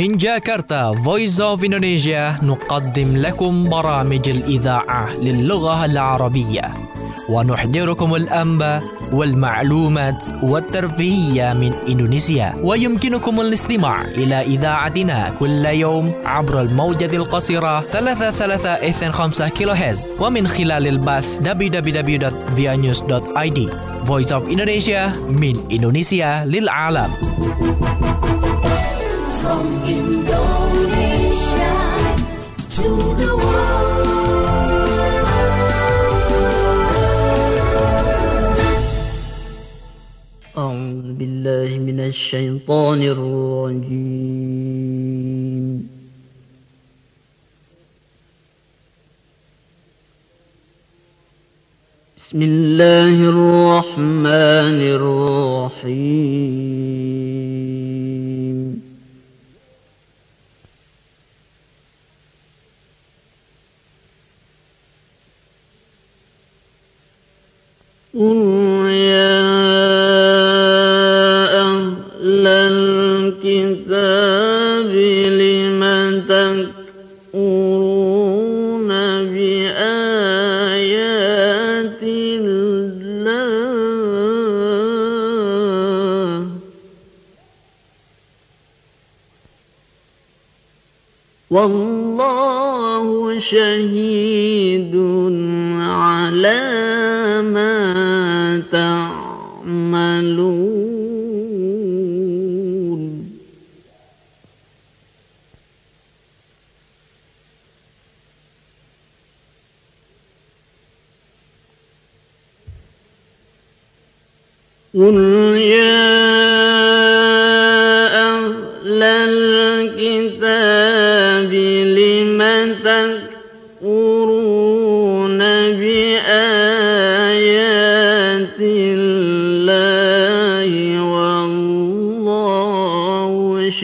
من جاكرتا Voice of Indonesia نقدم لكم برامج الإذاعة للغة العربية ونحضركم الأنباء والمعلومات والترفيهية من إندونيسيا. ويمكنكم الاستماع إلى إذاعتنا كل يوم عبر الموجة القصيرة 33.5 كيلوهرتز ومن خلال البث www.vianews.id. Voice of Indonesia من إندونيسيا للعالم. From Indonesia to the world. أعوذ بالله من الشيطان الرجيم. بسم الله الرحمن الرحيم. قل يا أهل الكتاب لم تكفرون بآيات الله والله شهيد على ما تعملون. قل يا أهل الكتاب لم تكفرون بآيات الله والله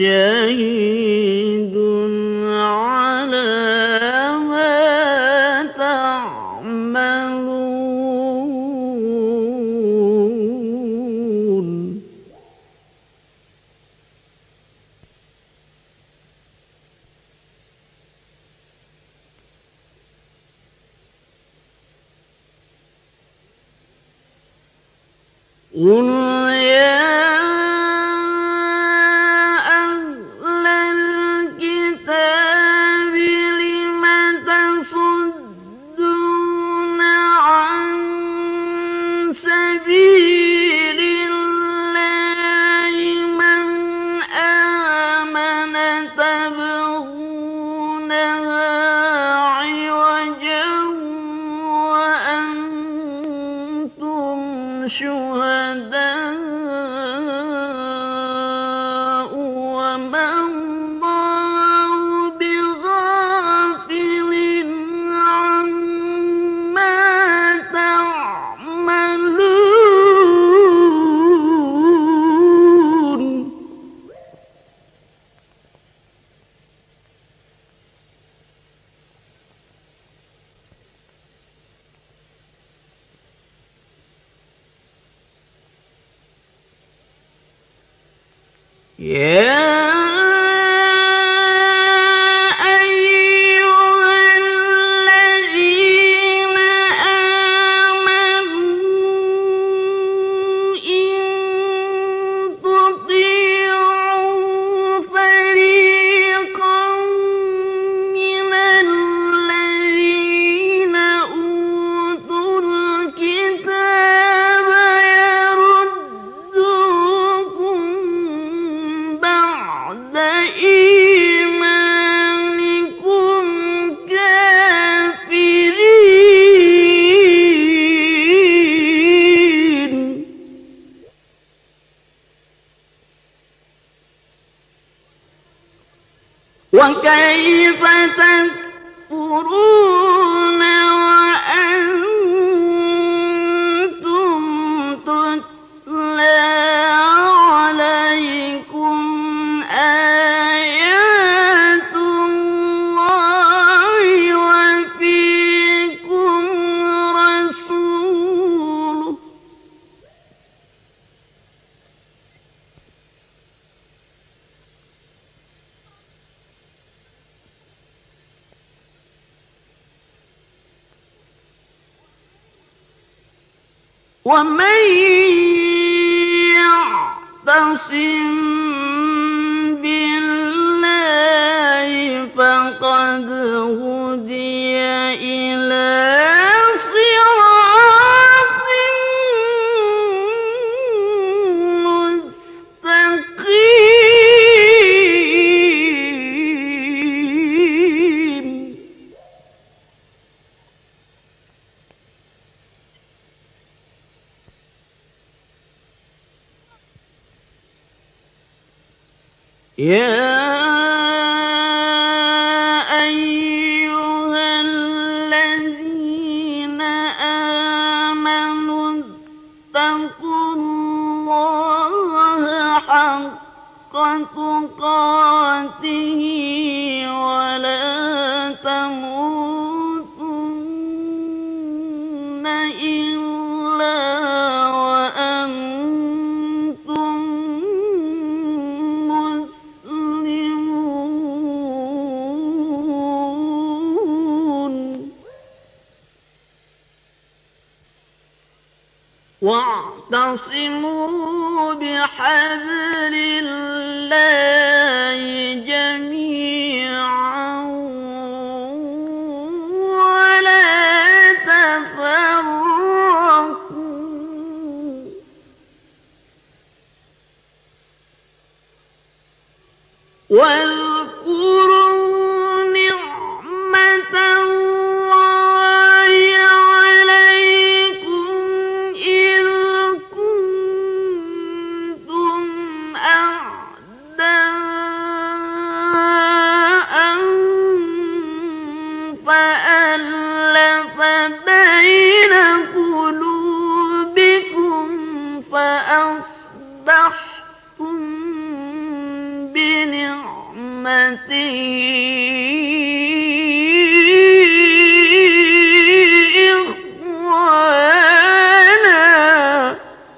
شهيد على ما تعملون. قل يا أهل الكتاب لم تصدون عن سبيل الله من آمن تبغونها عوجا وأنتم شهداء وما الله بغافل عما تعملون. يا أيها الذين آمنوا إن تطيعوا فريقا من الذين أوتوا الكتاب يردوكم بعد إيمانكم كافرين. وكيف تكفرون وأنتم تتلى عليكم آيات الله وفيكم رسوله ومن يعتصم بالله فقد هدي إلى صراط مستقيم. يا أيها الذين آمنوا اتقوا الله حق تقاته ولا تموتن إلا وأنتم واعتصموا بحبل الله جميعا ولا تفرقوا واذكروا نعمة الله عليكم إذ كنتم أعداء فألف بين قلوبكم فأصبحتم بنعمته إخوانا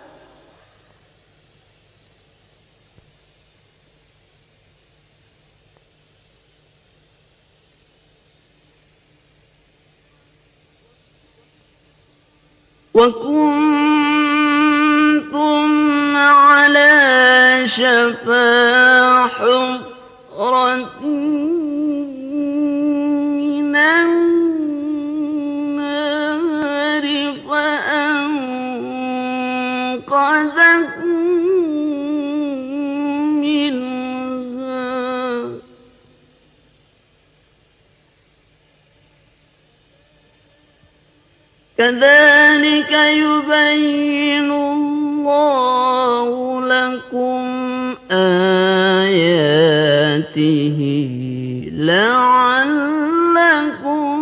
وكنتم على شفا حفرة من النار فأنقذكم منها كذلك يبين الله لكم آياته لعلكم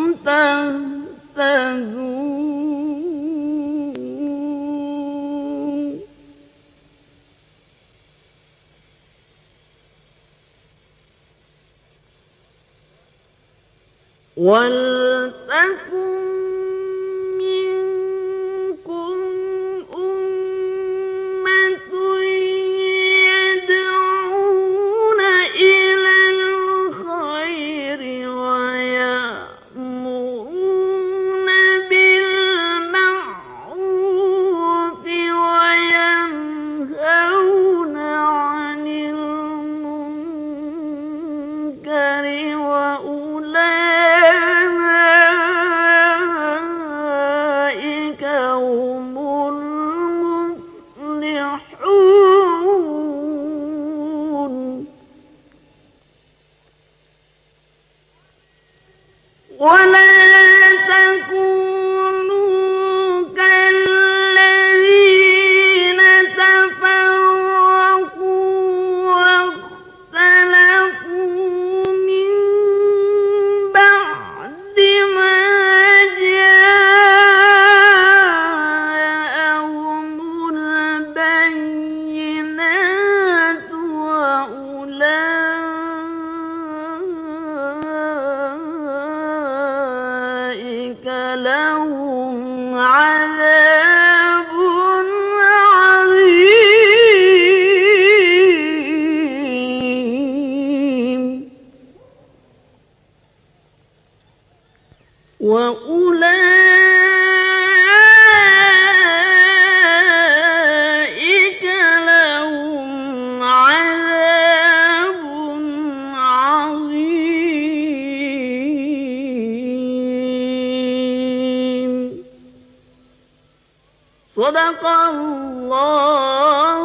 تهتدون. ولتكن منكم أمة يدعون إلى الخير ويأمرون بالمعروف وينهون عن المنكر وأولئك صدق الله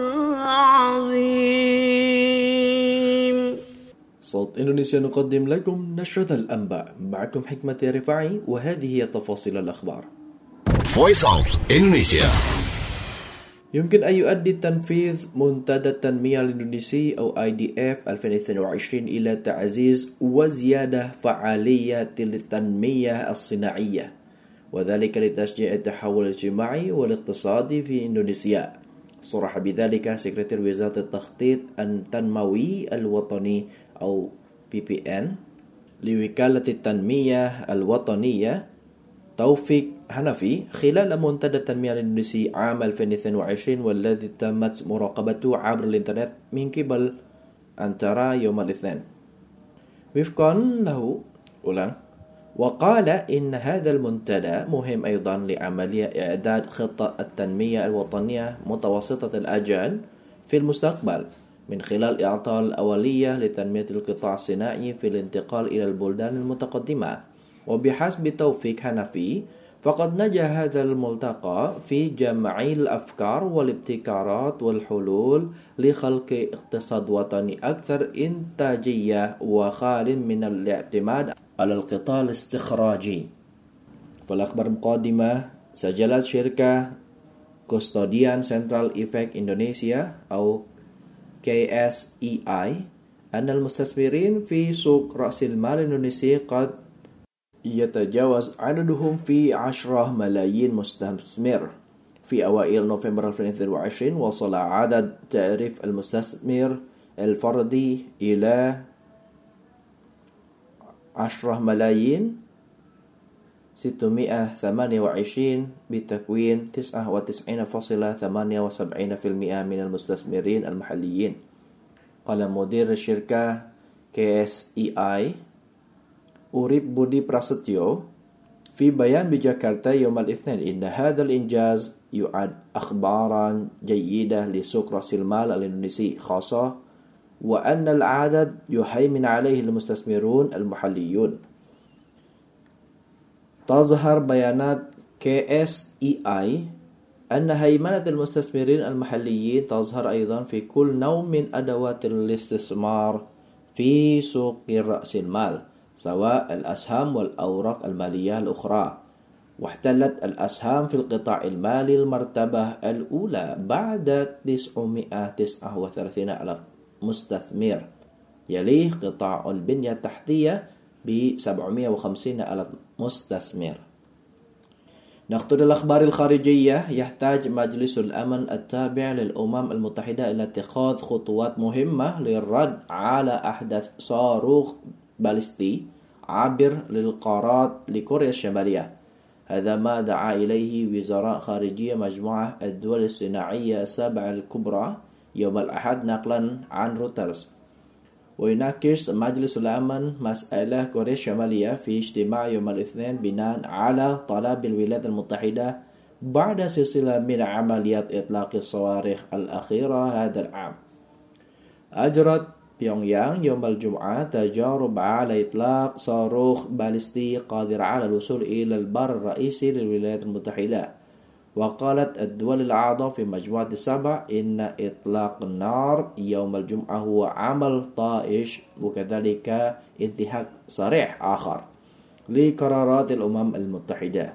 العظيم. صوت إندونيسيا نقدم لكم نشرة الأنباء. معكم حكمة رفاعي وهذه هي تفاصيل الأخبار. Voice of Indonesia. يمكن أن يؤدي تنفيذ منتدى التنمية الإندونيسي أو IDF 2022 إلى تعزيز وزيادة فعالية التنمية الصناعية، وذلك لتشجيع التحول الاجتماعي والاقتصادي في إندونيسيا. صرح بذلك سكرتير وزارة التخطيط التنموي الوطني أو PPN لوكالة التنمية الوطنية توفيق حنفي خلال منتدى التنمية الإندونيسي عام 2022، والذي تمت مراقبته عبر الإنترنت من قبل أنترا يوم الاثنين. وفقا له وقال إن هذا المنتدى مهم أيضا لعملية إعداد خطة التنمية الوطنية متوسطة الأجل في المستقبل، من خلال إعطاء الأولية لتنمية القطاع الصناعي في الانتقال إلى البلدان المتقدمة. وبحسب توفيق حنفي فقد نجح هذا الملتقى في جمع الأفكار والابتكارات والحلول لخلق اقتصاد وطني أكثر إنتاجية وخال من الاعتماد على القطاع الاستخراجي. فالأخبار المقدمة: سجلت شركة كوستوديان سنترال إيفكت إندونيسيا أو KSEI أن المستثمرين في سوق رأس المال الإندونيسي قد يتجاوز عددهم في 10 ملايين مستثمر. في أوائل نوفمبر 2022 وصل عدد تعريف المستثمر الفردي إلى 10 ملايين 628 بتكوين 99.78% من المستثمرين المحليين. قال مدير الشركة KSEI أوريب بودي براستيو في بيان بجاكرتا يوم الاثنين إن هذا الإنجاز يعد أخبارا جيدة لسوق رأس المال الإندونيسي خاصة، وأن العدد يهيمن عليه المستثمرون المحليون. تظهر بيانات KSEI أن هيمنة المستثمرين المحليين تظهر أيضا في كل نوع من أدوات الاستثمار في سوق رأس المال، سواء الأسهم والأوراق المالية الأخرى. واحتلت الأسهم في القطاع المالي المرتبة الأولى بعد 939 ألف مستثمر، يليه قطاع البنية التحتية ب 750 ألف مستثمر. نخطر الأخبار الخارجية. يحتاج مجلس الأمن التابع للأمم المتحدة إلى اتخاذ خطوات مهمة للرد على أحداث صاروخ باليستي عابر للقارات لكوريا الشمالية. هذا ما دعا إليه وزراء خارجية مجموعة الدول الصناعية السبع الكبرى يوم الأحد نقلا عن رويترز. ويناقش مجلس الأمن مسألة كوريا الشمالية في اجتماع يوم الاثنين بناء على طلب الولايات المتحدة بعد سلسلة من عمليات إطلاق الصواريخ الأخيرة هذا العام. أجرت بيونغيانغ يوم الجمعة تجارب على إطلاق صاروخ باليستي قادر على الوصول إلى البر الرئيسي للولايات المتحدة. وقالت الدول الأعضاء في مجموعة السبع إن إطلاق النار يوم الجمعة هو عمل طائش، وكذلك انتهاك صريح آخر لقرارات الأمم المتحدة.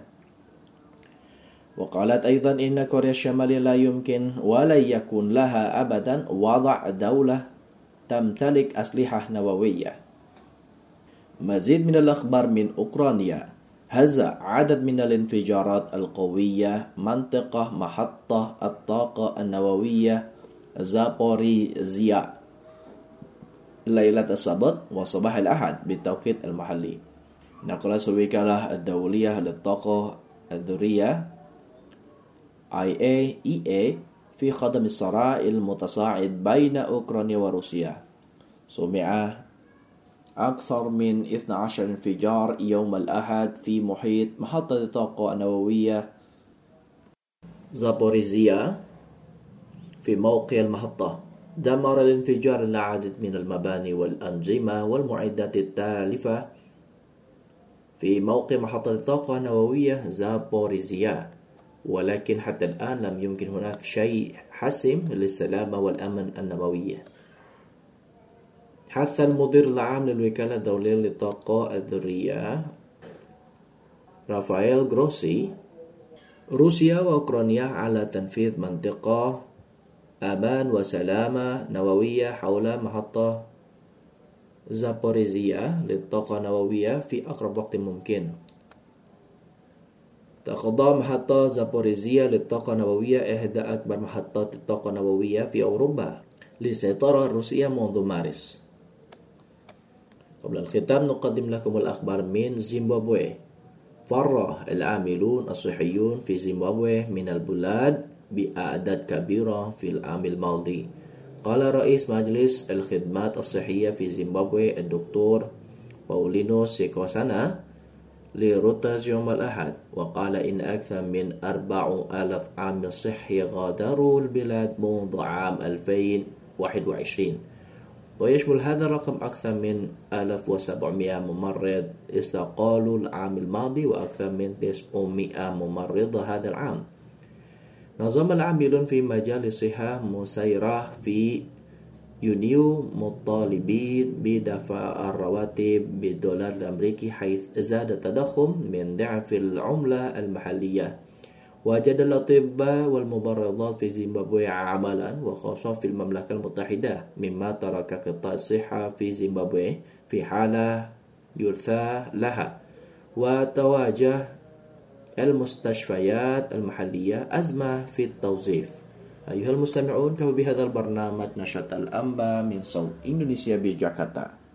وقالت أيضا إن كوريا الشمالية لا يمكن ولا يكون لها أبدا وضع دولة تمتلك أسلحة نووية. مزيد من الأخبار من أوكرانيا. هز عدد من الانفجارات القوية منطقة محطة الطاقة النووية زابوريزيا ليلة السبت وصباح الأحد بالتوقيت المحلي. نقلت الوكالة الدولية للطاقة الذرية IAEA في خضم الصراع المتصاعد بين أوكرانيا وروسيا. سمع أكثر من 12 انفجار يوم الأحد في محيط محطة الطاقة النووية زابوريزيا في موقع المحطة. دمر الانفجار العديد من المباني والأنظمة والمعدات التالفة في موقع محطة الطاقة النووية زابوريزيا. ولكن حتى الآن لم يمكن هناك شيء حاسم للسلامة والأمن النووية. حث المدير العام للوكالة الدولية للطاقة الذرية رافائيل غروسي روسيا وأوكرانيا على تنفيذ منطقة أمان وسلامة نووية حول محطة زابوريزيا للطاقة النووية في أقرب وقت ممكن. تخضع محطة زابوريزيا للطاقة النووية إحدى أكبر محطات الطاقة النووية في أوروبا للسيطرة الروسية منذ مارس. قبل الختام نقدم لكم الأخبار من زيمبابوي. فر العاملون الصحيون في زيمبابوي من البلاد بأعداد كبيرة في العام الماضي. قال رئيس مجلس الخدمات الصحية في زيمبابوي الدكتور باولينو سيكوسانا لرويترز يوم الأحد، وقال إن أكثر من 4,000 عامل صحي غادروا البلاد منذ عام 2021، ويشمل هذا الرقم أكثر من 1700 ممرض استقالوا العام الماضي وأكثر من 900 ممرضة هذا العام. نظم العاملون في مجال الصحة مسيرة في يونيو مطالبين بدفع الرواتب بالدولار الأمريكي، حيث زاد التضخم من ضعف العملة المحلية. وجد الأطباء والممرضات في زيمبابوي عملا، وخاصة في المملكة المتحدة، مما ترك قطاع الصحة في زيمبابوي في حالة يرثى لها، وتواجه المستشفيات المحلية أزمة في التوظيف. أيها المستمعون، كما بهذا البرنامج نشرة الأنباء من صوت إندونيسيا بجاكرتا.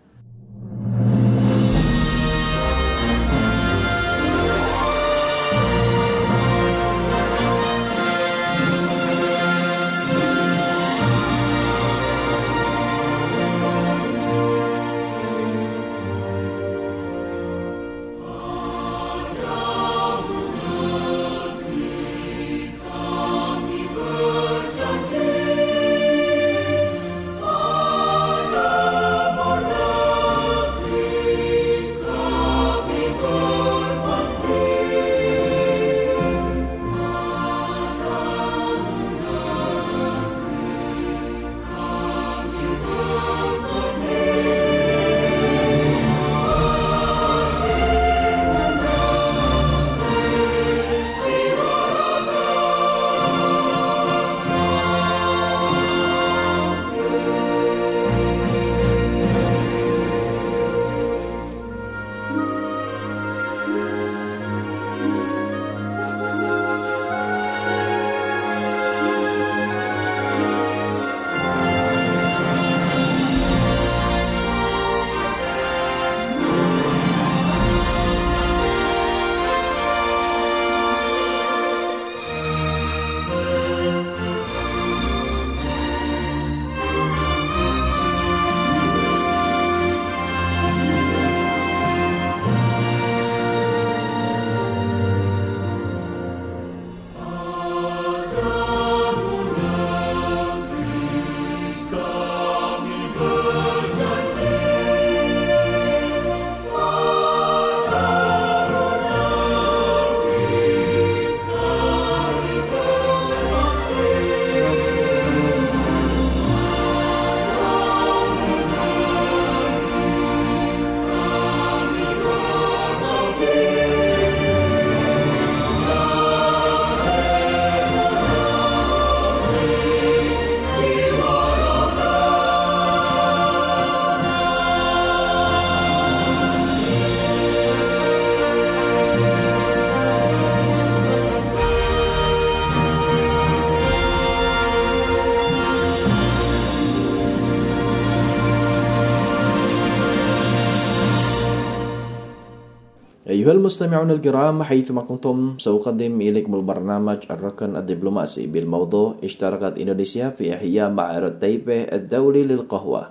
أيها المستمعون الكرام، حيثما كنتم سأقدم إليكم البرنامج الركن الدبلوماسي بالموضوع اشتركت إندونيسيا في إحياء معرض تايبي الدولي للقهوة.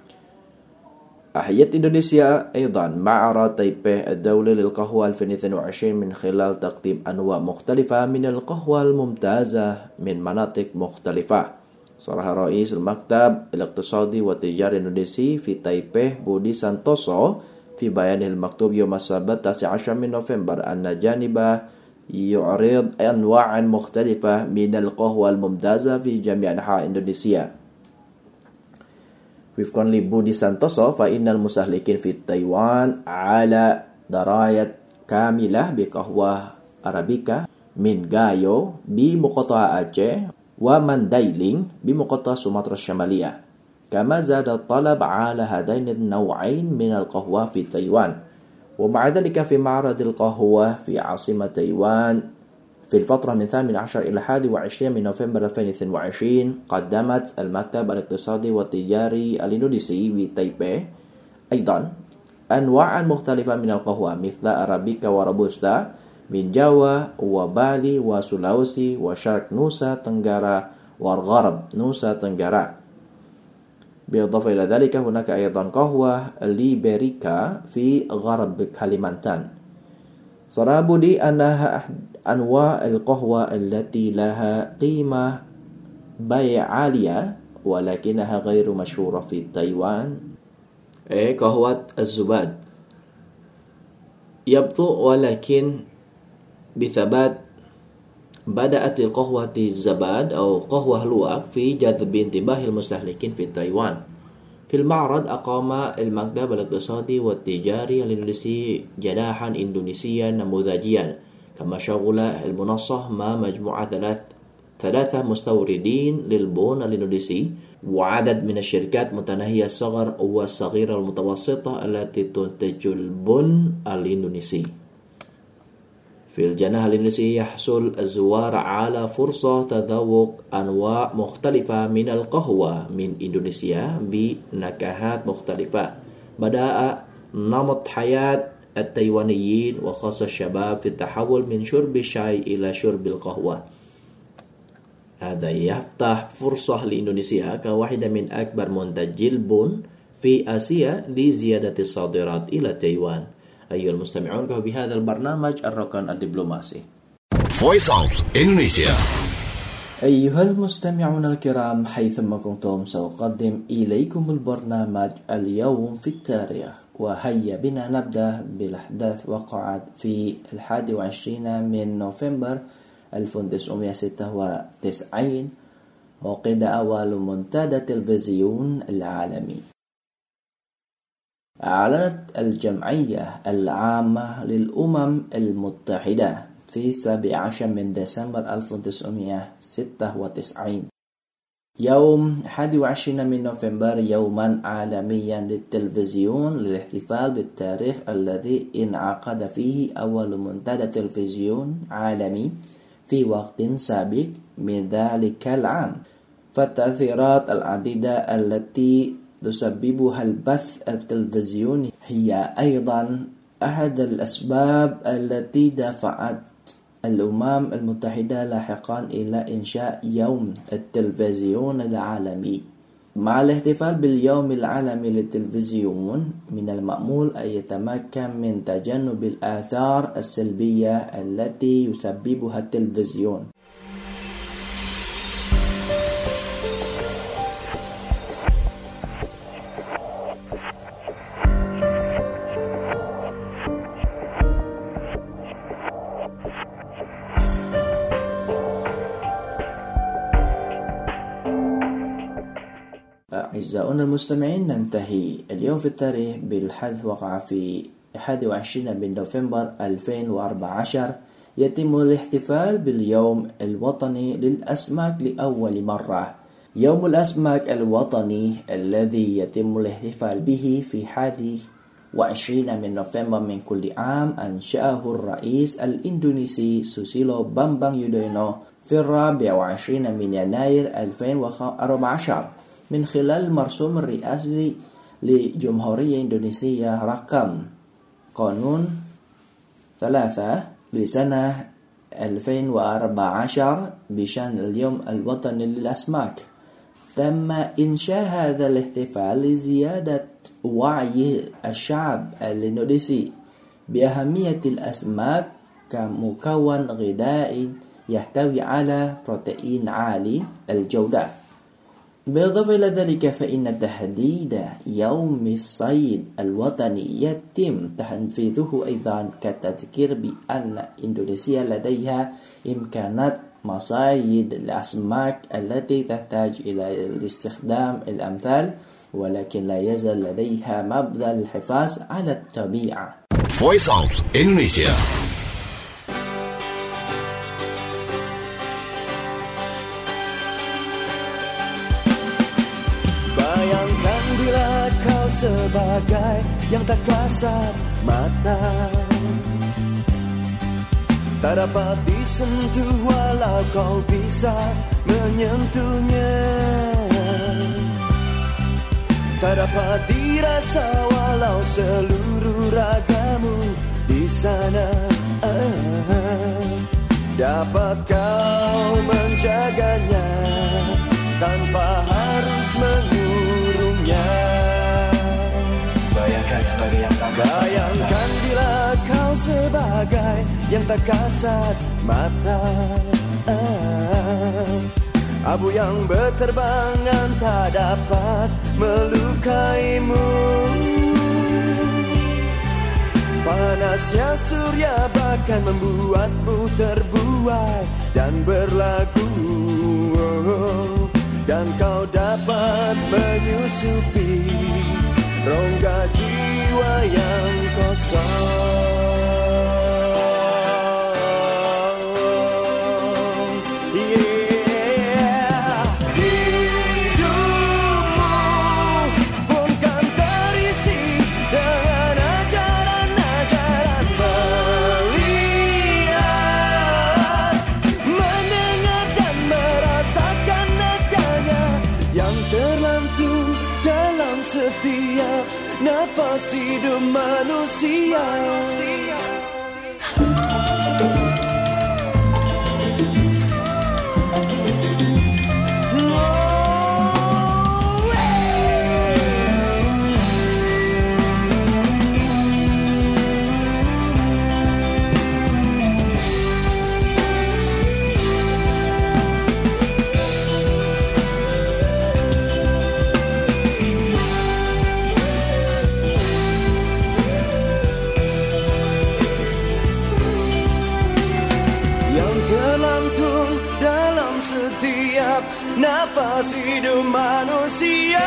أحيت إندونيسيا أيضا معرض تايبي الدولي للقهوة 2022 من خلال تقديم أنواع مختلفة من القهوة الممتازة من مناطق مختلفة. صرح رئيس المكتب الاقتصادي والتجاري الإندونيسي في تايبي بودي سانتوسو في بيانه المكتوب يوم السبت 19 من نوفمبر أن جانب يعرض أنواع مختلفة من القهوة الممتازة في جميع أنحاء إندونيسيا. وفقا لبودي سانتوسو فإن المستهلكين في تايوان على دراية كاملة بقهوة أرابيكا من غايو بمقاطعة أعيه ومانديلينغ بمقاطعة سومطرة الشمالية. كما زاد الطلب على هذين النوعين من القهوة في تايوان. ومع ذلك في معرض القهوة في عاصمة تايوان في الفترة من 18 إلى 21 من نوفمبر 2022 قدمت المكتب الاقتصادي والتجاري الإندونيسي بتايبي أيضا أنواعا مختلفة من القهوة مثل أرابيكا وروبوستا من جاوا وبالي وسولاوسي وشرق نوسا تنغارا وغرب نوسا تنغارا. بالإضافة إلى ذلك هناك أيضا قهوة ليبريكا في غرب كاليمانتان. صرح بودي أنها أنواع القهوة التي لها قيمة بيع عالية ولكنها غير مشهورة في تايوان. قهوة الزباد يبدو ولكن بثبات بدأت القهوة الزباد أو قهوة لوك في جذب انتباه المستهلكين في تايوان. في المعرض أقام المكتب الاقتصادي والتجاري الإندونيسي جناحا إندونيسيا نموذجيا، كما شغل المنصة مع مجموعة ثلاثة مستوردين للبن الإندونيسي وعدد من الشركات متناهية الصغر والصغيرة المتوسطة التي تنتج البن الإندونيسي. في الجناح الإندونيسي يحصل الزوار على فرصة تذوق أنواع مختلفة من القهوة من إندونيسيا بنكهات مختلفة. بدأ نمط حياة التايوانيين وخاصة الشباب في التحول من شرب الشاي إلى شرب القهوة. هذا يفتح فرصة لإندونيسيا كواحدة من أكبر منتجي البن في آسيا لزيادة الصادرات إلى تايوان. أيها المستمعون، بهذا البرنامج الركن الدبلوماسي. Voice of Indonesia. أيها المستمعون الكرام، حيثما كنتم سأقدم إليكم البرنامج اليوم في التاريخ. وهيا بنا نبدأ بالأحداث وقعت في 21 من نوفمبر 1996 وقد أول منتدى تلفزيون العالمي. أعلنت الجمعية العامة للأمم المتحدة في 17 من ديسمبر 1996 يوم 21 من نوفمبر يوما عالميا للتلفزيون للاحتفال بالتاريخ الذي انعقد فيه أول منتدى تلفزيون عالمي في وقت سابق من ذلك العام. فالتأثيرات العديدة التي تسببها البث التلفزيوني هي أيضا أحد الأسباب التي دفعت الأمم المتحدة لاحقا إلى إنشاء يوم التلفزيون العالمي. مع الاحتفال باليوم العالمي للتلفزيون من المأمول أن يتمكن من تجنب الآثار السلبية التي يسببها التلفزيون. أعزائنا المستمعين، ننتهي اليوم في التاريخ بالحدث وقع في 21 من نوفمبر 2014 يتم الاحتفال باليوم الوطني للأسماك لأول مرة. يوم الأسماك الوطني الذي يتم الاحتفال به في 21 من نوفمبر من كل عام أنشأه الرئيس الإندونيسي سوسيلو بامبانغ يودhoyono في 24 من يناير 2014 من خلال المرسوم الرئاسي لجمهورية إندونيسيا رقم قانون 3 لسنة 2014 بشأن اليوم الوطني للأسماك. تم إنشاء هذا الاحتفال لزيادة وعي الشعب الإندونيسي بأهمية الأسماك كمكون غذائي يحتوي على بروتين عالي الجودة. بالإضافة إلى ذلك فإن تحديد يوم الصيد الوطني يتم تنفيذه أيضا كتذكير بأن إندونيسيا لديها إمكانات مصايد الأسماك التي تحتاج إلى استخدام الأمثال، ولكن لا يزال لديها مبدأ الحفاظ على الطبيعة. Voice of Indonesia. Bayangkan bila kau sebagai yang tak kasat mata, tak dapat disentuh walau kau bisa menyentuhnya, tak dapat dirasa walau seluruh ragamu di sana. Dapat kau menjaganya tanpa harus mengurungnya. Bayangkan bila kau sebagai yang tak kasat mata, abu yang berterbangan tak dapat melukaimu. Panasnya surya bahkan membuatmu terbuai dan berlagu, dan kau dapat menyusupi rongga jiwa yang kosong. Setiap nafas hidup manusia. Terlantun dalam setiap nafas hidup manusia.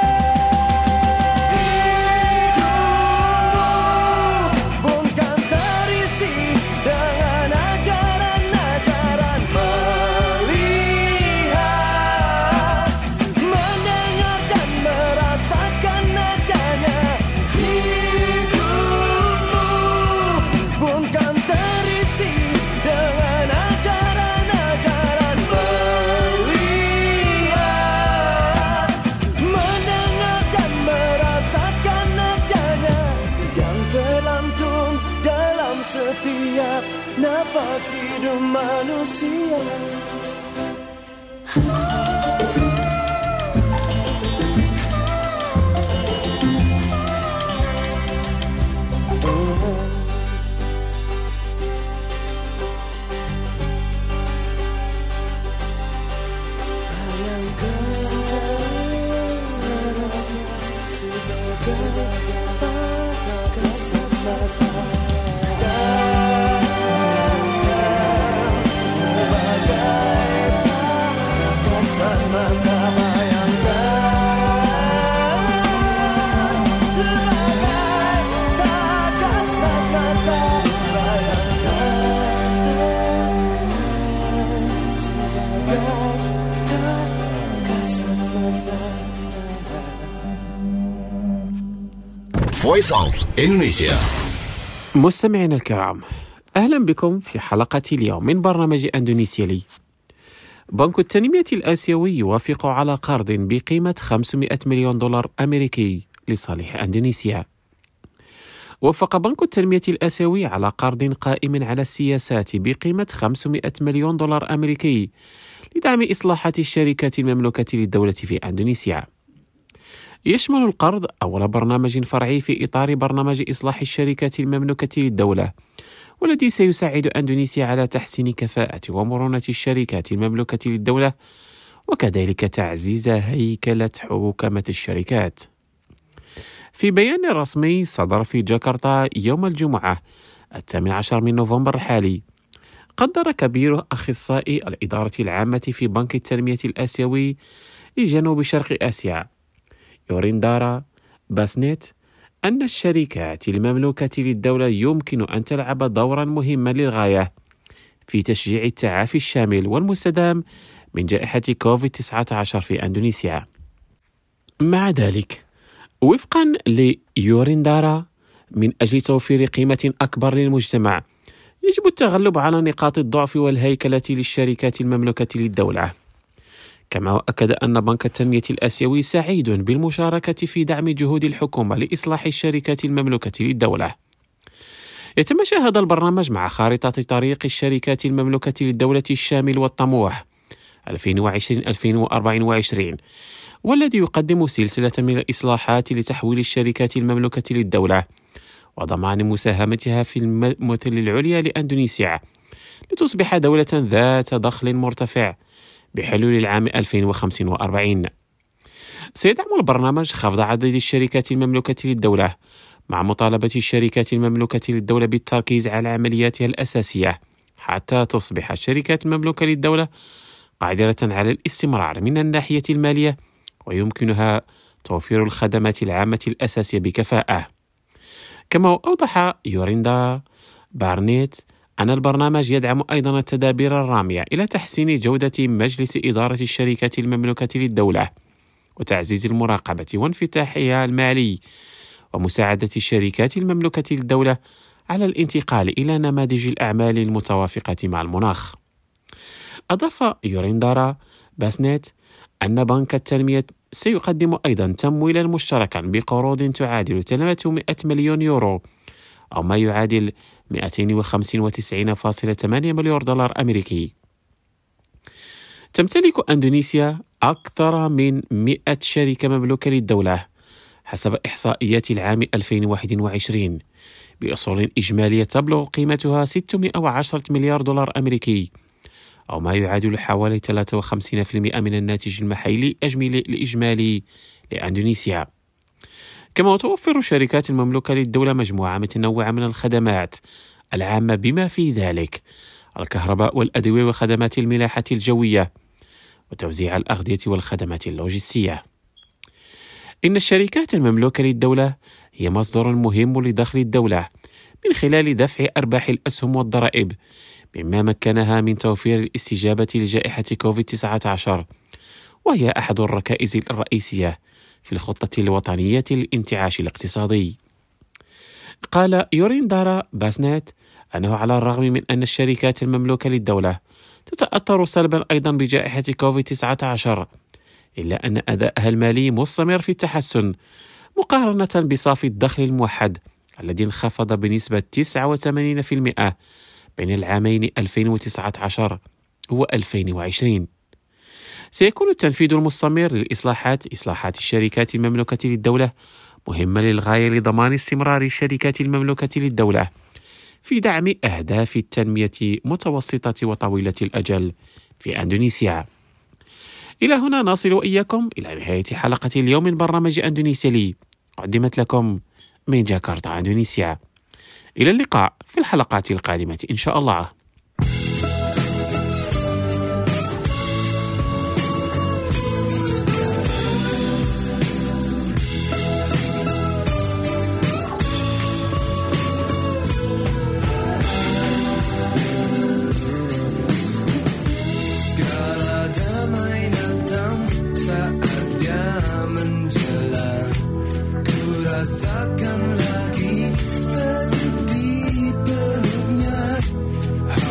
Setiap nafas hidup manusia. Voice of Indonesia. مستمعينا الكرام، أهلا بكم في حلقة اليوم من برنامج أندونيسيا لي. بنك التنمية الآسيوي يوافق على قرض بقيمة 500 مليون دولار أمريكي لصالح أندونيسيا. وافق بنك التنمية الآسيوي على قرض قائم على السياسات بقيمة 500 مليون دولار أمريكي لدعم إصلاحات الشركات المملوكة للدولة في أندونيسيا. يشمل القرض أول برنامج فرعي في إطار برنامج إصلاح الشركات المملوكة للدولة، والذي سيساعد أندونيسيا على تحسين كفاءة ومرونة الشركات المملوكة للدولة وكذلك تعزيز هيكلة حوكمة الشركات. في بيان رسمي صدر في جاكرتا يوم الجمعة 18 من نوفمبر الحالي، قدر كبير أخصائي الإدارة العامة في بنك التنمية الآسيوي لجنوب شرق آسيا يوريندارا باسنيت أن الشركات المملوكة للدولة يمكن أن تلعب دورا مهما للغاية في تشجيع التعافي الشامل والمستدام من جائحة كوفيد-19 في أندونيسيا. مع ذلك، وفقا ليوريندارا، من أجل توفير قيمة أكبر للمجتمع يجب التغلب على نقاط الضعف والهيكلة للشركات المملوكة للدولة. كما أكد أن بنك التنمية الآسيوي سعيد بالمشاركة في دعم جهود الحكومة لإصلاح الشركات المملوكة للدولة. يتماشى هذا البرنامج مع خارطة طريق الشركات المملوكة للدولة الشامل والطموح 2020-2024، والذي يقدم سلسلة من الإصلاحات لتحويل الشركات المملوكة للدولة وضمان مساهمتها في المثل العليا لأندونيسيا لتصبح دولة ذات دخل مرتفع بحلول العام 2045. سيدعم البرنامج خفض عدد الشركات المملوكة للدولة مع مطالبة الشركات المملوكة للدولة بالتركيز على عملياتها الأساسية حتى تصبح الشركات المملوكة للدولة قادرة على الاستمرار من الناحية المالية ويمكنها توفير الخدمات العامة الأساسية بكفاءة. كما أوضح يوريندا بارنيت أن البرنامج يدعم أيضا التدابير الرامية إلى تحسين جودة مجلس إدارة الشركات المملوكة للدولة وتعزيز المراقبة وانفتاحها المالي ومساعدة الشركات المملوكة للدولة على الانتقال إلى نماذج الأعمال المتوافقة مع المناخ. أضاف يوريندارا باسنيت أن بنك التنمية سيقدم أيضا تمويلا مشتركا بقروض تعادل 300 مليون يورو أو ما يعادل 295.8 مليار دولار أمريكي. تمتلك أندونيسيا أكثر من 100 شركة مملوكة للدولة حسب إحصائيات العام 2021 بأصول إجمالية تبلغ قيمتها 610 مليار دولار أمريكي أو ما يعادل حوالي 53% من الناتج المحلي الإجمالي لأندونيسيا. كما توفر الشركات المملوكة للدولة مجموعة متنوعة من الخدمات العامة بما في ذلك الكهرباء والأدوية وخدمات الملاحة الجوية وتوزيع الأغذية والخدمات اللوجستية. إن الشركات المملوكة للدولة هي مصدر مهم لدخل الدولة من خلال دفع أرباح الأسهم والضرائب، مما مكنها من توفير الاستجابة لجائحة كوفيد-19، وهي أحد الركائز الرئيسية في الخطة الوطنية للانتعاش الاقتصادي. قال يوريندارا باسنيت أنه على الرغم من أن الشركات المملوكة للدولة تتأثر سلبا أيضا بجائحة كوفيد-19، إلا أن أداءها المالي مستمر في التحسن مقارنة بصافي الدخل الموحد الذي انخفض بنسبة 89% بين العامين 2019 و 2020. سيكون التنفيذ المستمر لإصلاحات الشركات المملوكة للدولة مهمة للغاية لضمان استمرار الشركات المملوكة للدولة في دعم أهداف التنمية متوسطة وطويلة الأجل في أندونيسيا. إلى هنا نصل إياكم إلى نهاية حلقة اليوم من برنامج أندونيسيا لي، قدمت لكم من جاكرتا أندونيسيا. إلى اللقاء في الحلقات القادمة إن شاء الله. Rasakan lagi sejuk di peluknya.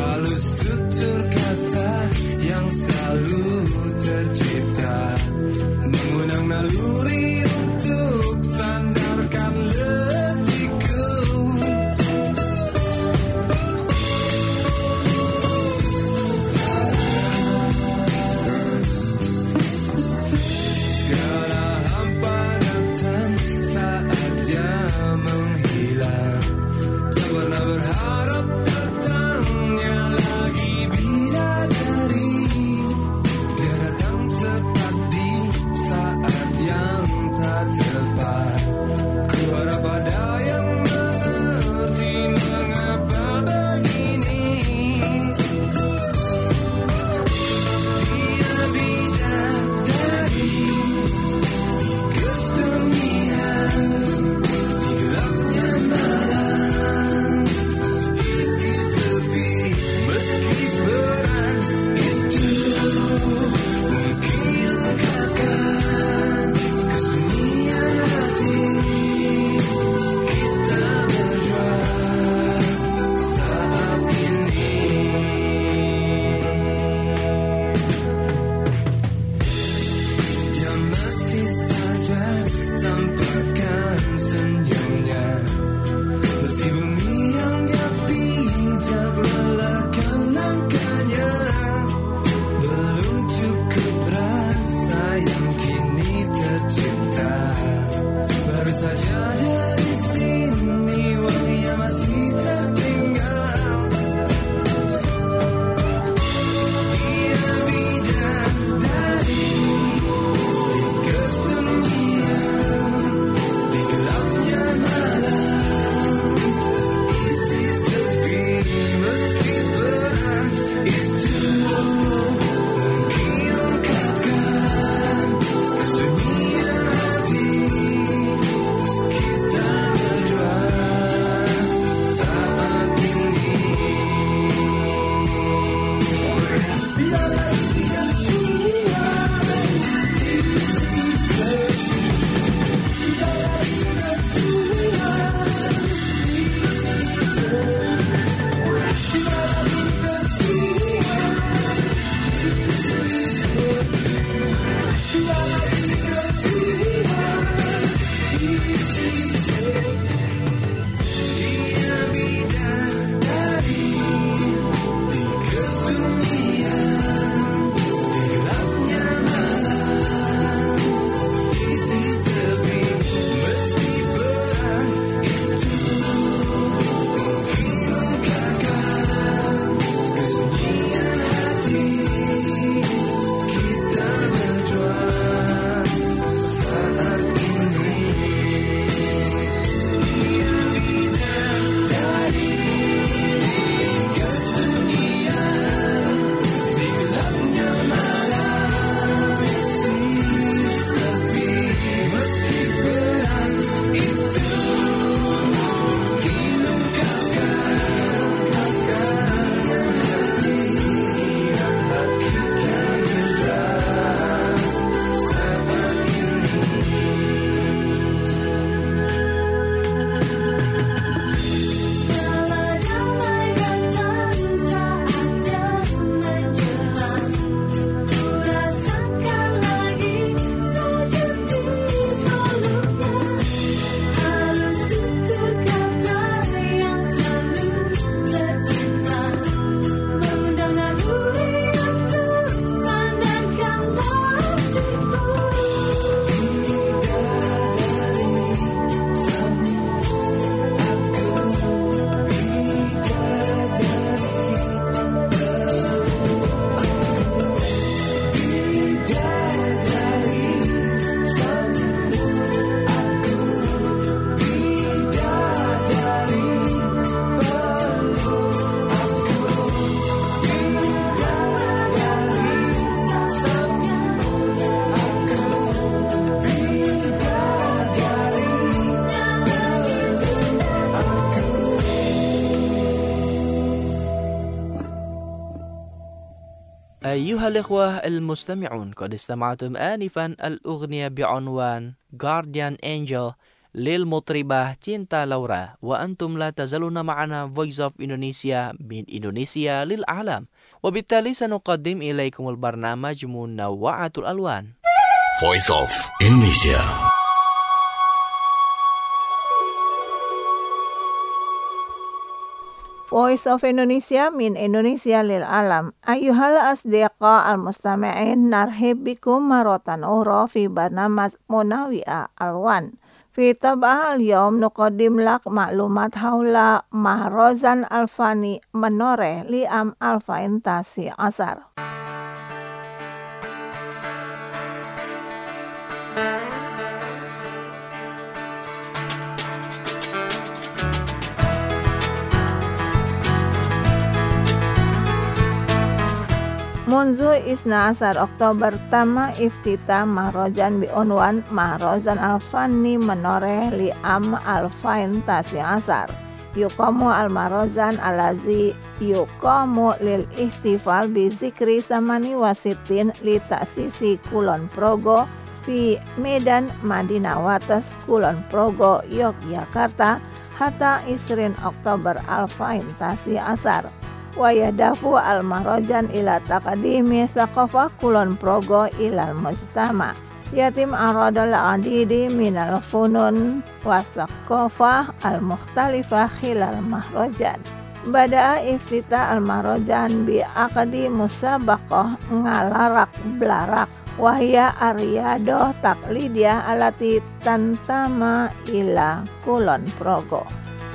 أيها الإخوة المستمعون، قد استمعتم آنفا الأغنية بعنوان Guardian Angel للمطربة تينتا لورا، وأنتم لا تزالون معنا Voice of Indonesia من إندونيسيا للعالم. وبالتالي سنقدم إليكم البرنامج منوعة الألوان Voice of Indonesia. Voice of Indonesia min Indonesia lil alam. Ayuhal asdiqa al-mustami'in, narhib bikum maratan ukhra fi barnamaj Munawwi'a Alwan. Fi tab'ah al-yawm nuqaddim lak maklumat haula Mahrazan Alfani Menoreh li am 2019. Munzu 12 Oktober tama iftitah Mahrazan biunwan Mahrazan Alfani Menoreh li am 2019. Yuqamu al-Mahrazan alazi yuqamu lil ihtifal bi zikri samani wasitin li ta'sisi Kulon Progo fi Medan Madinah Wates Kulon Progo Yogyakarta hatta 20 Oktober 2019. Wa yadafu al-Mahrazan ila taqdimi thaqafah Kulon Progo ilal mujtama. Yatim aradal adidi minal funun wa thaqafah al-mukhtalifah khilal Mahrazan. Bada'a iftitah al-Mahrazan bi aqdi musabaqah ngalarak blarak wahya aryadoh taklidiyah alati tantama ila Kulon Progo.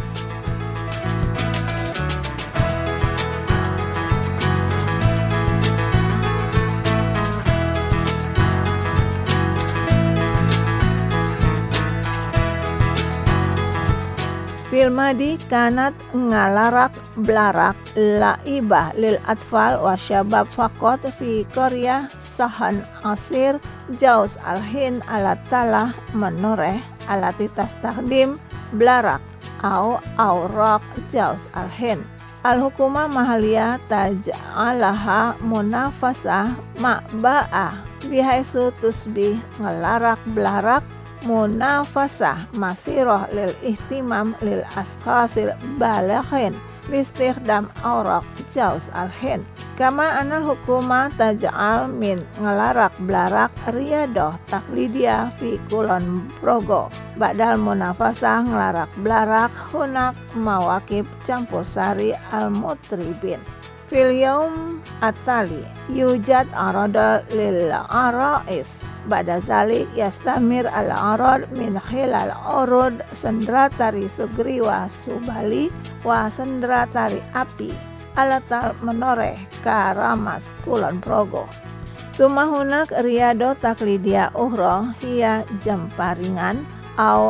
Filmadi kanat ngalarak blarak laibah lil atfal wa syabab faqat fi Korea sahan asir jauz al-hin ala talah menoreh alati tastakdim blarak au awraq jauz al-hin. Al-hukumah mahaliyah taj'alaha munafasah ma'ba'ah bihaisu tusbih ngelarak belarak munafasah masirah lil ihtimam lil asqasil balaghin bistikhdam awraq jauz al-hin. Kama anal hukumah taj'al min ngelarak belarak riyadoh taklidiyah fi Kulon Progo. Badal munafasah ngelarak belarak hunak mawakib campur sari al-mutribin. Fil yaum atali yujad arada lil arais. Ba'da zalik yastamir al-arad min khilal urud sendratari sugri wa subali wa sendratari api alatal menoreh karamas Kulon Progo. Sumahunak riyado taklidiyah ukhra hiya jemparingan au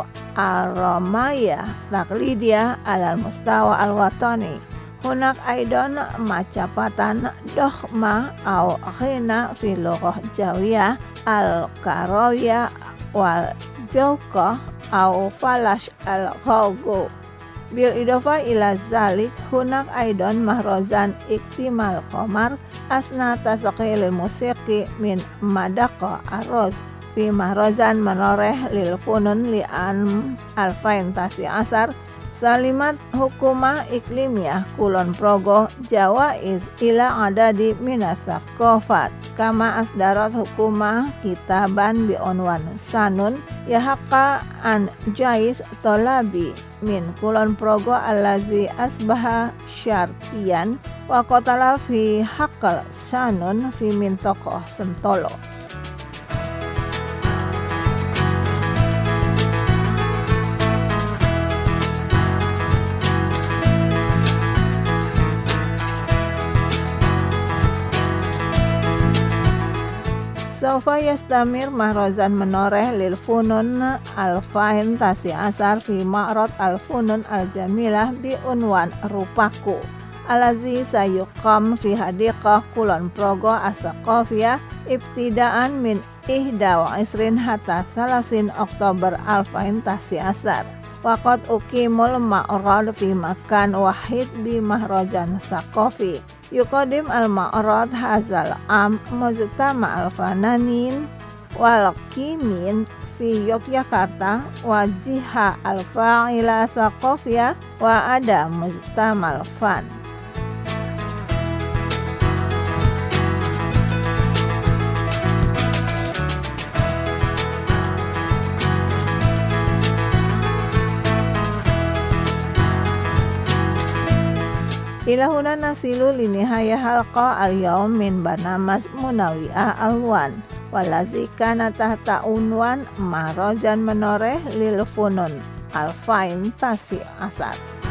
aromaya taklidiyah alal mustawa al-watani. Hunak aidon macapatan dohma au khina fi lughah jawiyah al-karawiyah wal jawqah au falash al-ghagu. Bil idofa ila zalik hunak aidon Mahrazan iktimal qamar asna tasaqil musiqi min madaqa arroz fi Mahrazan Menoreh lil funun li an 2019. Salimat hukumah iklimiyah Kulon Progo jawaiz ila adadi minasaqofat kama asdarat hukumah kitaban bi'unwan sanun yahaqqa an jais tolabi min Kulon Progo allazi asbaha syartiyan wa qatala fi haqqal sanun fi mintokoh Sentolo. Saufa yastamir Mahrazan Menoreh lil funun al-fahin tasi asar fi ma'rad al-funun al-jamilah bi unwan rupaku alazi sayuqam fi hadiqah Kulon Progo as-saqafiyah ibtidaan min 21 hatta 30 Oktober 2019. Waqad uqimul ma'rad fi makan wahid bi mahrajan saqafi. Yuqadim al-ma'rad hazal am mujtama al-fananin wal qimin fi Yogyakarta wa jiha al-fa'ila saqafiyah wa ada mujtama al-fan. Ilahuna nasilu linihaya halqa al-yawm min barnamas Munawi'ah Alwan walazi kana tahta unwan mahrajan menoreh lil funun al-fain tasi asad.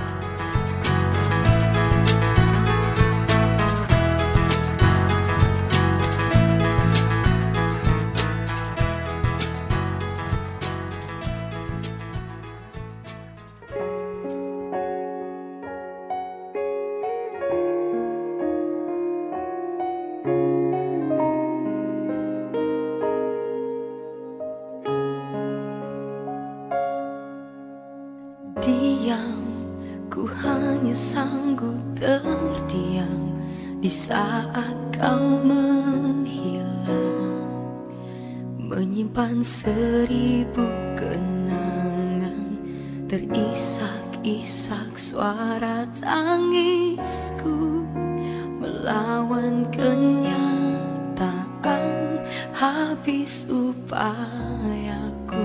Ku hanya sanggup terdiam di saat kau menghilang, menyimpan 1000 kenangan, terisak-isak suara tangisku, melawan kenyataan habis upayaku.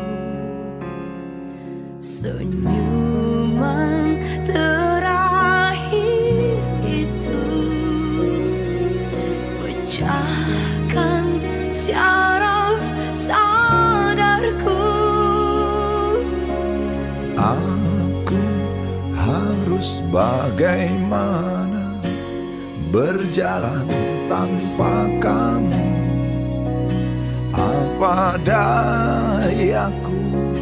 Senyuman terakhir itu pecahkan syaraf sadarku. Aku harus bagaimana berjalan tanpa kamu? Apa dayaku?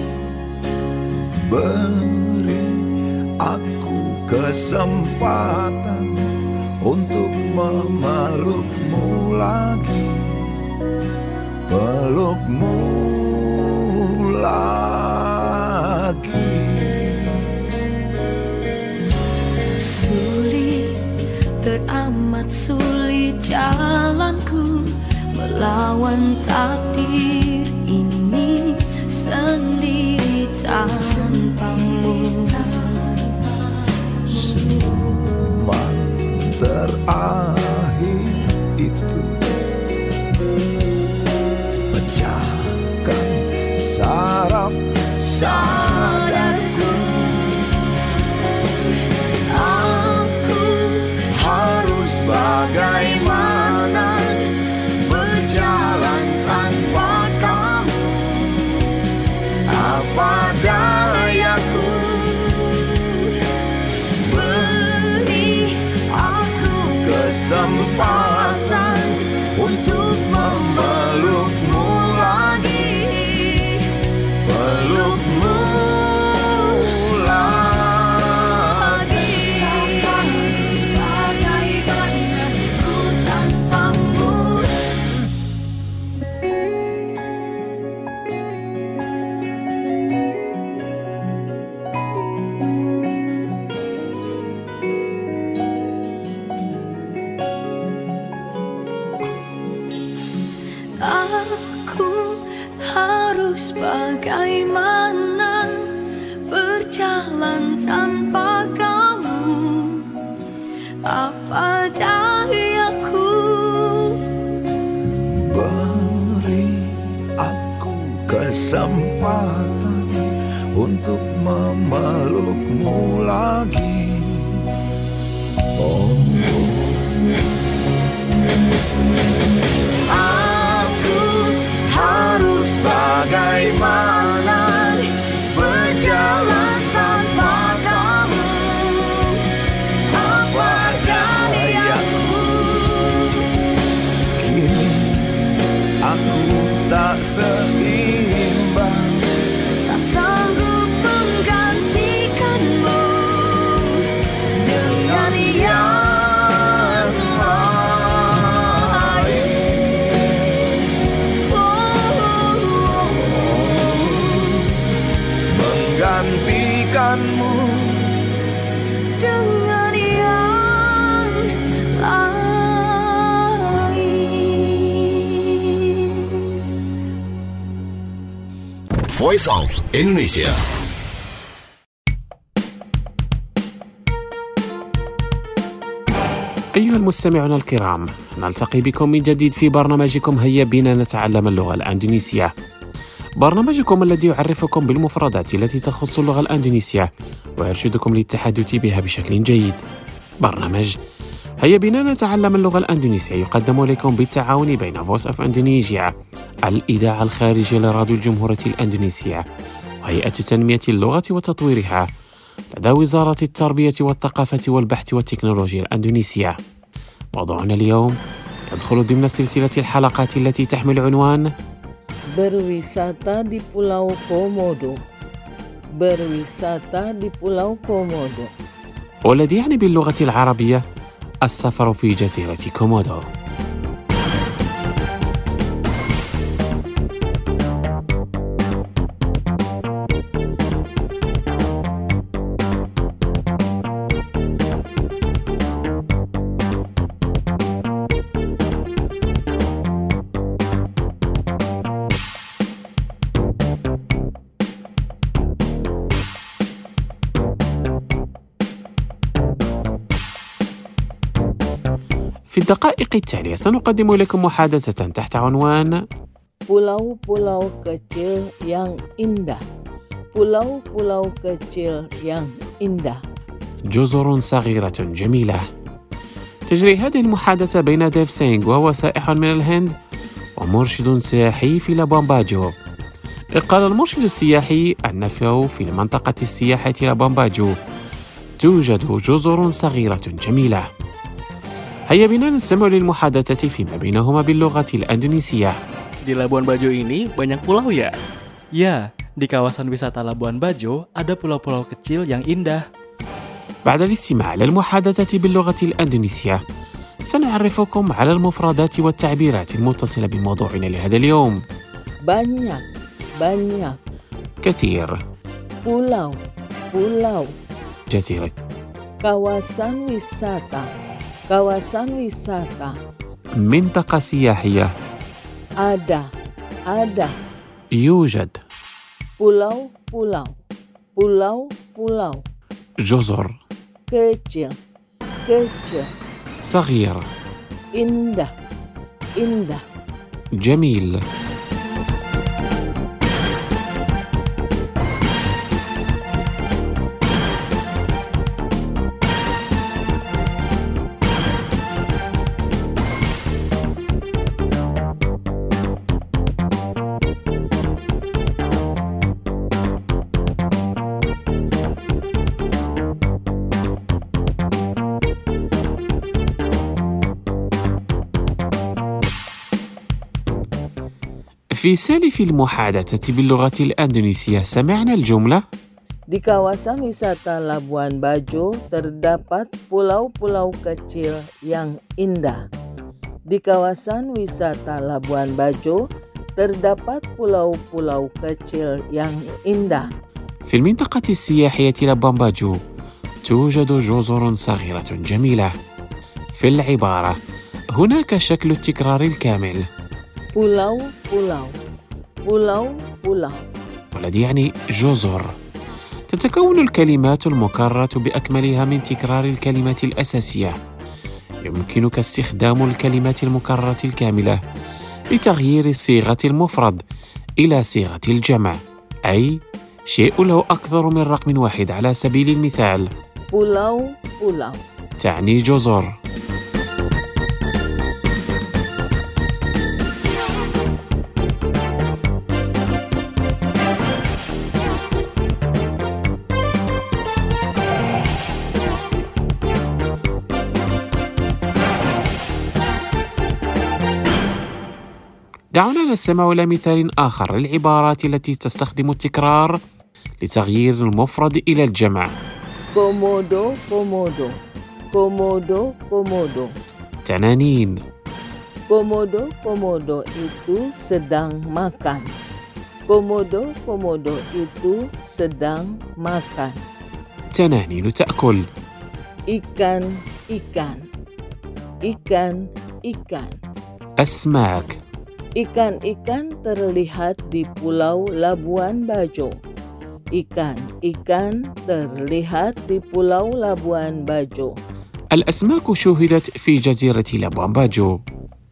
Beri aku kesempatan untuk memelukmu lagi, pelukmu lagi. Sulit, teramat sulit jalanku melawan takdir ini sendiri tanpamu. Senyuman terakhir itu pecahkan saraf sadarku. Aku harus bagaimana berjalan tanpa kamu? Apa dayaku? Beri aku kesempatan untuk memelukmu lagi, pelukmu lagi. Bagaimana ku tanpamu? Aku harus bagaimana berjalan tanpa kamu? Apa dayaku? Beri aku kesempatan untuk memelukmu lagi. Oh. Aku harus bagaimana berjalan tanpa kamu? Apa dayaku? Kini aku tak seimbang, Tak sanggup menggantikanmu dengan yang lain. menggantikan Voice of Indonesia. أيها المستمعون الكرام، نلتقي بكم من جديد في برنامجكم هيا بنا نتعلم اللغة الأندونيسية. برنامجكم الذي يعرفكم بالمفردات التي تخص اللغة الأندونيسية ويرشدكم للتحدث بها بشكل جيد. برنامج هيا بنا نتعلم اللغة الأندونيسية يقدم لكم بالتعاون بين Voice of Indonesia، الإذاعة الخارجية لراديو الجمهورية الأندونيسية، وهيئة تنمية اللغة وتطويرها لدى وزارة التربية والثقافة والبحث والتكنولوجيا الأندونيسية. موضوعنا اليوم يدخل ضمن سلسلة الحلقات التي تحمل عنوان Berwisata di Pulau Komodo. Berwisata di Pulau Komodo. والذي يعني باللغة العربية السفر في جزيرة كومودو. في الدقائق التالية سنقدم لكم محادثة تحت عنوان Pulau-pulau kecil yang indah. Pulau-pulau kecil yang indah. جزر صغيرة جميلة. تجري هذه المحادثة بين ديف سينغ وهو سائح من الهند ومرشد سياحي في لابوان باجو. قال المرشد السياحي أن في المنطقة السياحية لابوان باجو توجد جزر صغيرة جميلة. هيا بنا نستمع للمحادثة فيما بينهما باللغة الأندونيسية. Di Labuan Bajo ini banyak pulau ya? Ya, di kawasan wisata Labuan Bajo ada pulau-pulau kecil yang indah. بعد الاستماع للمحادثة باللغة الأندونيسية سنعرفكم على المفردات والتعبيرات المتصلة بموضوعنا لهذا اليوم. Banyak, banyak. كثير. Pulau, pulau. جزيرة. Kawasan wisata, kawasan wisata. منطقة سياحية. Ada, ada. يوجد. Pulau, pulau. Pulau, pulau. جزر. Kecil, kecil. صغير. Indah, indah. جميل. في سالف المحادثة باللغة الأندونيسية سمعنا الجملة Di kawasan wisata Labuan Bajo terdapat pulau-pulau kecil yang indah. Di kawasan wisata Labuan Bajo terdapat pulau-pulau kecil yang indah. في المنطقة السياحية لابوان باجو توجد جزر صغيرة جميلة. في العبارة هناك شكل التكرار الكامل. Pulau-pulau, pulau-pulau. والذي يعني جزر. تتكون الكلمات المكررة بأكملها من تكرار الكلمات الأساسية. يمكنك استخدام الكلمات المكررة الكاملة لتغيير صيغة المفرد إلى صيغة الجمع، أي شيء له أكثر من رقم واحد. على سبيل المثال pulau-pulau تعني جزر. دعونا نستمع إلى مثال آخر للعبارات التي تستخدم التكرار لتغيير المفرد إلى الجمع. Komodo, komodo. Komodo, komodo. تنانين. Komodo, komodo itu sedang makan. Komodo, komodo itu sedang makan. تنانين تأكل. Ikan, ikan. Ikan, ikan. أسماك. Ikan-ikan terlihat di Pulau Labuan Bajo. Ikan-ikan terlihat di Pulau Labuan Bajo. الأسماك شوهدت في جزيرة لابوان باجو.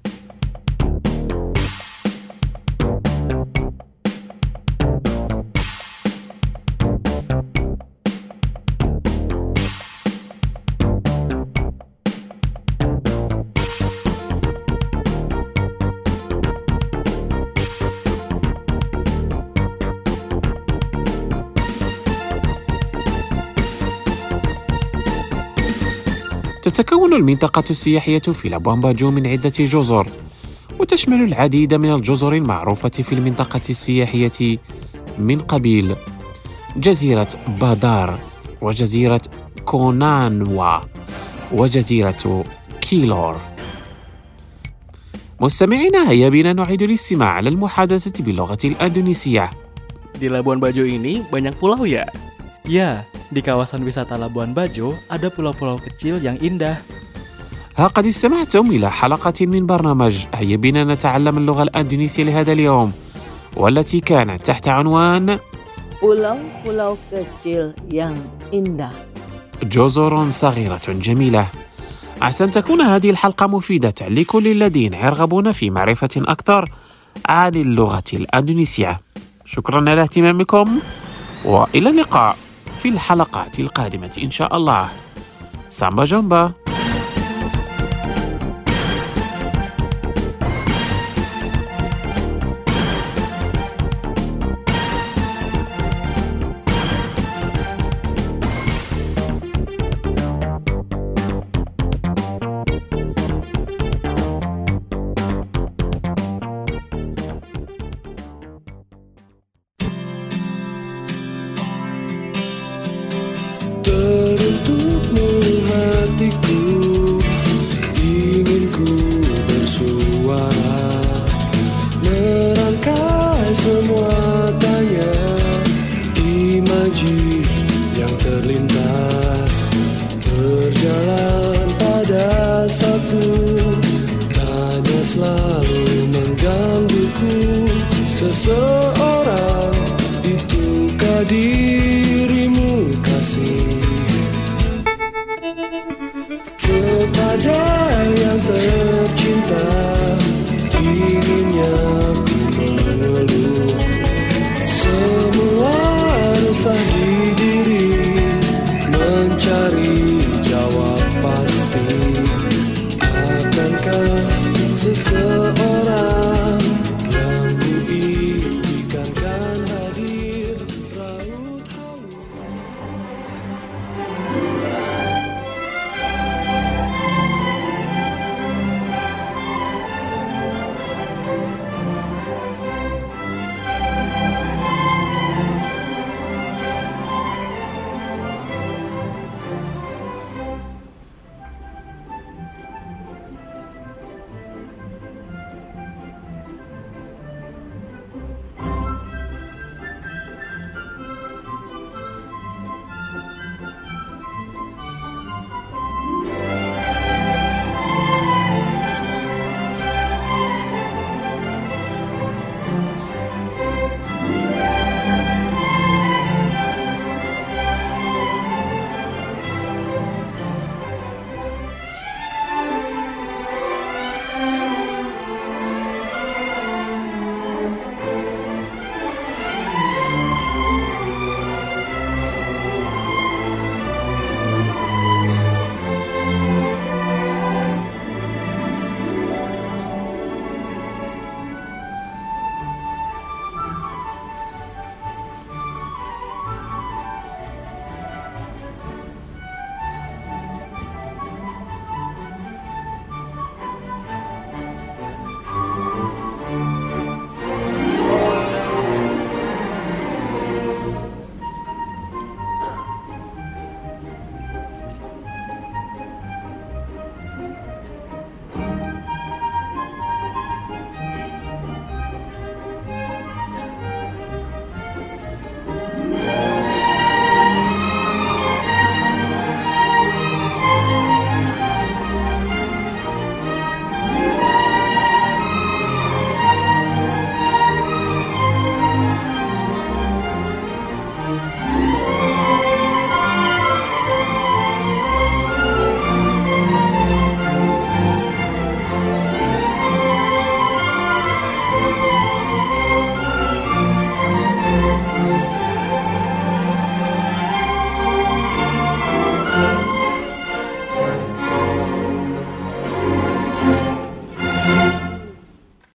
تتكون المنطقة السياحية في لابوان باجو من عدة جزر، وتشمل العديد من الجزر المعروفة في المنطقة السياحية من قبيل جزيرة بادار، وجزيرة كونانوا، وجزيرة كيلور. مستمعينا، هيا بنا نعيد الاستماع على المحادثة باللغة الأندونيسية. Di Labuan Bajo ini banyak pulau ya? Ya, di kawasan wisata Labuan Bajo ada pulau-pulau kecil yang indah. قد استمعتم إلى حلقة من برنامج هيا بنا نتعلم اللغة الأندونيسية لهذا اليوم، والتي كانت تحت عنوان Pulau-pulau kecil yang indah. جزر صغيرة جميلة. عسى أن تكون هذه الحلقة مفيدة لكل الذين يرغبون في معرفة أكثر عن اللغة الأندونيسية. شكرا على اهتمامكم، وإلى اللقاء في الحلقات القادمة إن شاء الله. سامبا جامبا. Teruntukmu hatiku, ingin ku bersuara, merangkai semua tanya, imaji yang terlintas, berjalan pada satu tanya selalu menggangguku.